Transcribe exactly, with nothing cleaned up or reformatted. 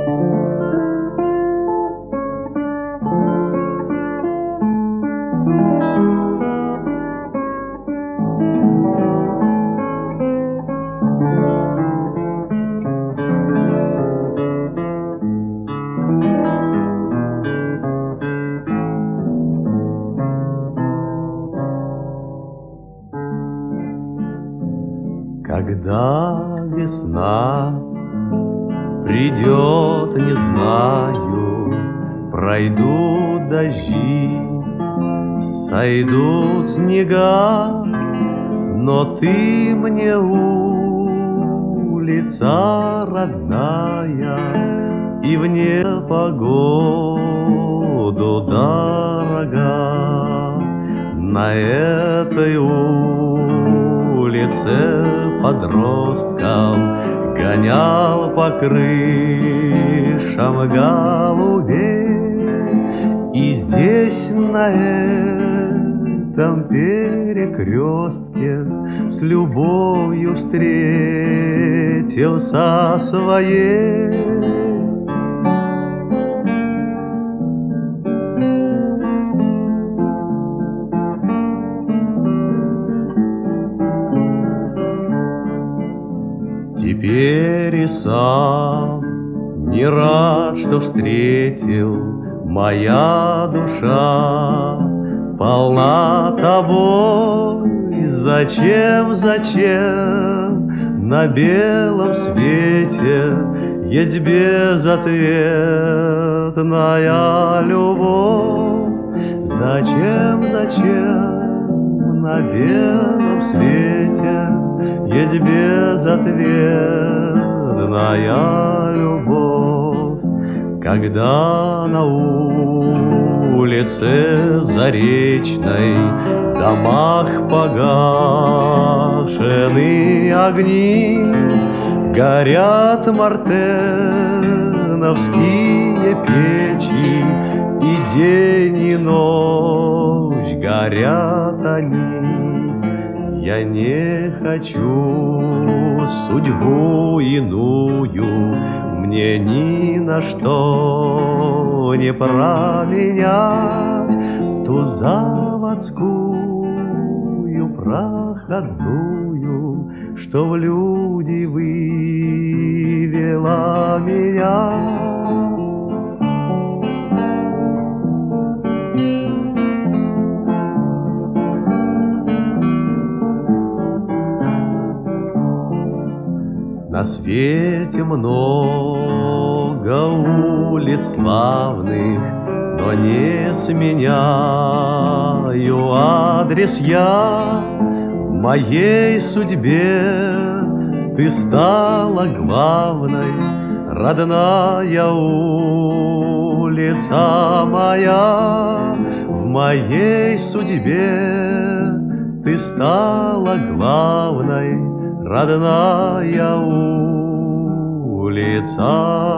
Когда весна придет, не знаю, пройдут дожди, сойдут снега, но ты мне улица родная и в непогоду дорога. На этой улице подростком гонял по крышам голубей, и здесь на этом перекрестке с любовью встретился своей. Теперь и сам не рад, что встретил, моя душа полна тобой. Зачем, зачем на белом свете есть безответная любовь? Зачем, зачем на белом свете есть безответная любовь? Когда на улице Заречной в домах погашены огни, горят мартеновские печи, и день и ночь горят они. Я не хочу судьбу иную, мне ни на что не променять ту заводскую проходную, что в люди вывела меня. На свете много улиц славных, но не сменяю адрес я. В моей судьбе ты стала главной, родная улица моя. В моей судьбе ты стала главной, родная улица